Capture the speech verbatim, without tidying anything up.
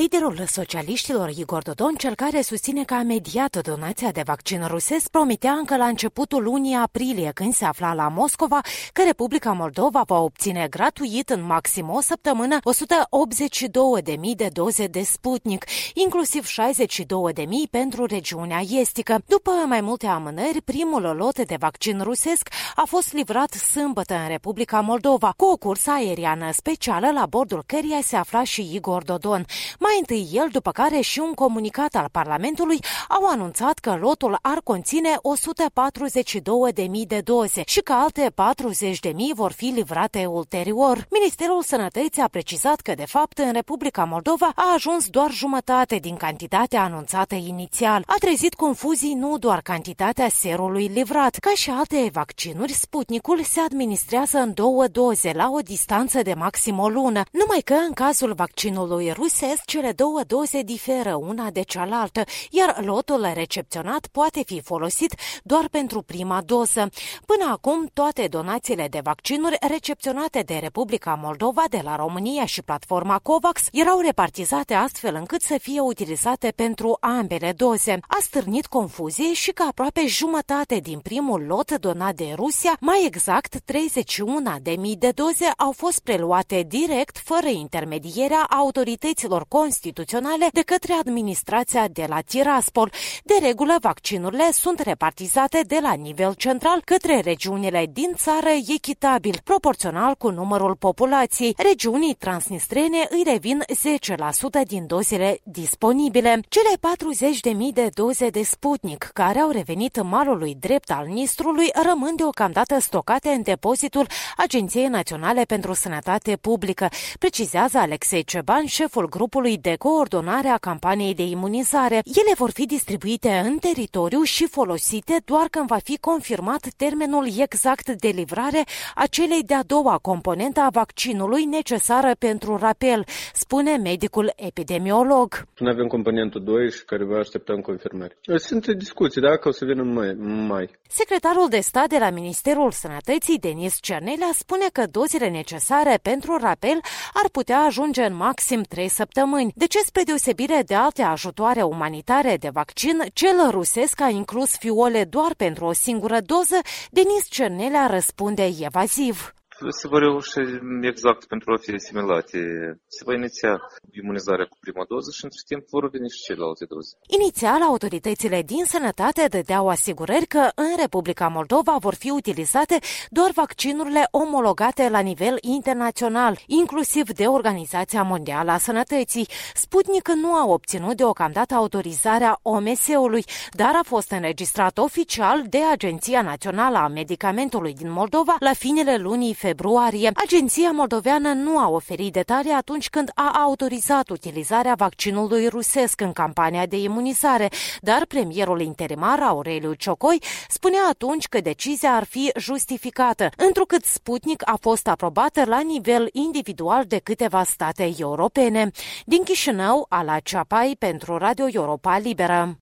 Liderul socialiștilor Igor Dodon, cel care susține că a mediat donația de vaccin rusesc, promitea încă la începutul lunii aprilie, când se afla la Moscova, că Republica Moldova va obține gratuit în maxim o săptămână o sută optzeci și două de mii de doze de Sputnik, inclusiv șaizeci și două de mii pentru regiunea estică. După mai multe amânări, primul lot de vaccin rusesc a fost livrat sâmbătă în Republica Moldova, cu o cursă aeriană specială la bordul căreia se afla și Igor Dodon. Mai întâi el, după care și un comunicat al Parlamentului au anunțat că lotul ar conține o sută patruzeci și două de mii de doze și că alte patruzeci de mii vor fi livrate ulterior. Ministerul Sănătății a precizat că, de fapt, în Republica Moldova a ajuns doar jumătate din cantitatea anunțată inițial. A trezit confuzii nu doar cantitatea serului livrat. Ca și alte vaccinuri, Sputnikul se administrează în două doze, la o distanță de maxim o lună, numai că în cazul vaccinului rusesc, cele două doze diferă una de cealaltă, iar lotul recepționat poate fi folosit doar pentru prima doză. Până acum, toate donațiile de vaccinuri recepționate de Republica Moldova de la România și platforma COVAX erau repartizate astfel încât să fie utilizate pentru ambele doze. A stârnit confuzie și că aproape jumătate din primul lot donat de Rusia, mai exact treizeci și unu de mii de doze, au fost preluate direct, fără intermedierea autorităților constituționale, de către administrația de la Tiraspol. De regulă, vaccinurile sunt repartizate de la nivel central către regiunile din țară echitabil, proporțional cu numărul populației. Regiunii transnistrene îi revin zece la sută din dozele disponibile. Cele patruzeci de mii de doze de Sputnik care au revenit malului drept al Nistrului rămân deocamdată stocate în depozitul Agenției Naționale pentru Sănătate Publică, precizează Alexei Ceban, șeful grupului de coordonare a campaniei de imunizare. Ele vor fi distribuite în teritoriu și folosite doar când va fi confirmat termenul exact de livrare a celei de-a doua componentă a vaccinului necesară pentru rapel, spune medicul epidemiolog. Nu avem componentul doi și care va aștepta în confirmare. Sunt discuții, dacă o să vină în mai. mai. Secretarul de stat de la Ministerul Sănătății, Denis Cernelea, spune că dozele necesare pentru rapel ar putea ajunge în maxim trei săptămâni. De ce, spre deosebire de alte ajutoare umanitare de vaccin, cel rusesc a inclus fiole doar pentru o singură doză, Denis Cernelea răspunde evaziv. Se va reuși exact pentru a fi asimilate. Se va iniția imunizarea cu prima doză și între timp vor veni și celelalte doze. Inițial, autoritățile din sănătate dădeau asigurări că în Republica Moldova vor fi utilizate doar vaccinurile omologate la nivel internațional, inclusiv de Organizația Mondială a Sănătății. Sputnik nu a obținut deocamdată autorizarea O M S-ului, dar a fost înregistrat oficial de Agenția Națională a Medicamentului din Moldova la finele lunii februarie. Agenția moldoveană nu a oferit detalii atunci când a autorizat utilizarea vaccinului rusesc în campania de imunizare, dar premierul interimar Aureliu Ciocoi spunea atunci că decizia ar fi justificată, întrucât Sputnik a fost aprobată la nivel individual de câteva state europene. Din Chișinău, Ala Ceapai pentru Radio Europa Liberă.